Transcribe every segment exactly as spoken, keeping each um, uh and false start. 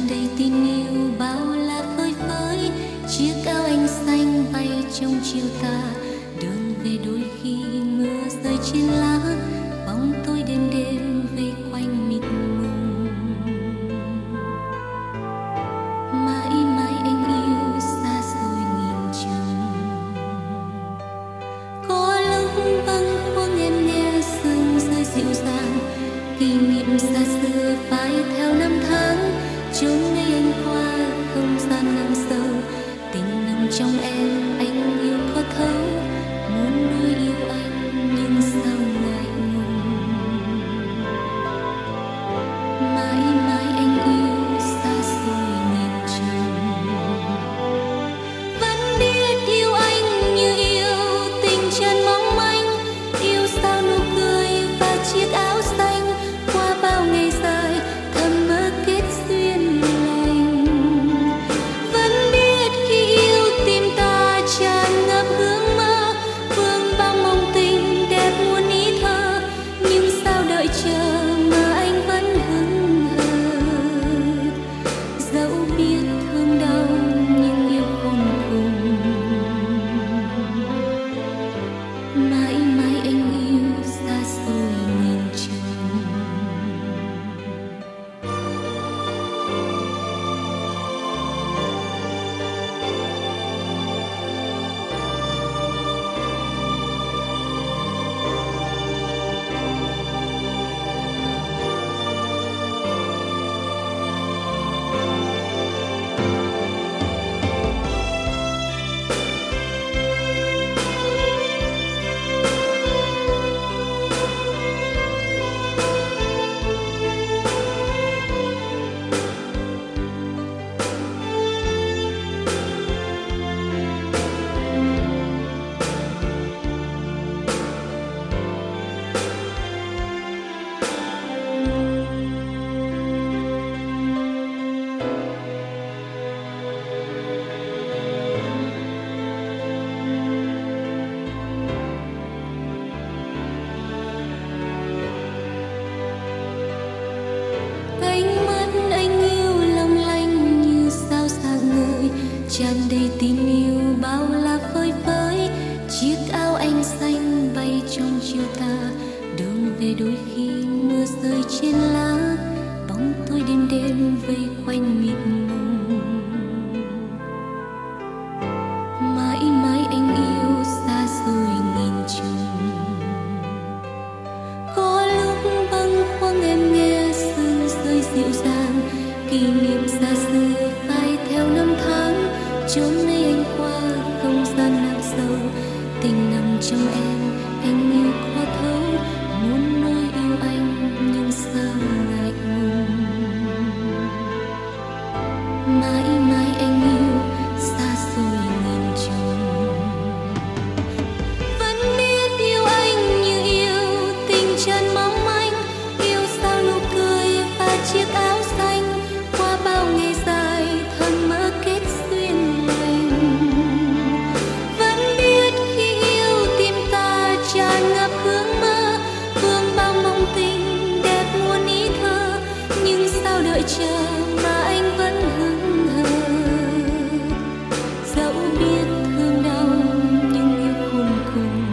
đầy tình yêu bao la phơi phới, chiếc áo anh xanh bay trong chiều tà, đường về đôi khi mưa rơi trên lá, bóng tôi đêm đêm vây quanh mịt mùng. Mãi mãi anh yêu xa xôi nghìn trùng, có lúc bâng khuâng em nghe sương rơi dịu dàng, kỷ niệm xa xưa phai theo năm tháng, chốn nơi anh qua không gian ngang sâu, tình nằm trong em anh yêu có thấu, muốn nuôi yêu anh nhưng sao ngại ngùng. Mãi mãi anh yêu xa xôi nghìn trùng, vẫn biết yêu anh như yêu tình chân mong manh, yêu sao nụ cười và chiếc áo xanh, qua bao ngày dài thầm mơ kết duyên lành. Vẫn biết khi yêu tim ta tràn ngập hương mơ, vương bao mong tình đẹp muôn ý thơ, nhưng sao đợi chờ mà anh vẫn hững hờ. Dẫu biết thương đau nhưng yêu khôn cùng, mãi mãi anh yêu xa xôi nghìn trùng. Ánh mắt anh yêu long lanh như sao sáng ngời, tràn đầy tình yêu bao la phơi phới, chiếc áo anh xanh bay trong chiều tà, đường về đôi khi mưa rơi trên lá, bóng tôi đêm đêm vây quanh mịt mùng. Mãi mãi anh yêu xa xôi nghìn trùng, có lúc bâng khuâng em nghe sương rơi dịu dàng, kỷ niệm xa xưa phai theo năm tháng, chốn nơi anh qua không gian nặng sâu, tình nằm trong em anh yêu có thấu, muốn nuôi yêu anh nhưng sao ngại ngùng. Mãi mãi anh yêu xa xôi nghìn trùng, vẫn biết yêu anh như yêu tình chân mong manh, yêu sao nụ cười và chiếc áo xanh, qua bao ngày dài thầm mơ kết duyên lành. Vẫn biết khi yêu tim ta tràn ngập hương mơ, vương bao mong tình đẹp muôn ý thơ, nhưng sao đợi chờ mà anh vẫn hững hờ. Dẫu biết thương đau nhưng yêu khôn cùng,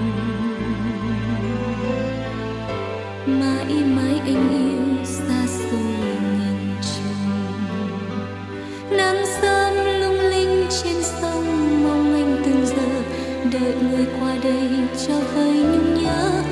mãi mãi anh yêu xa xôi nghìn trùng. Nắng sớm lung linh trên sông, mong anh từng giờ đợi người qua đây cho vơi nhung nhớ,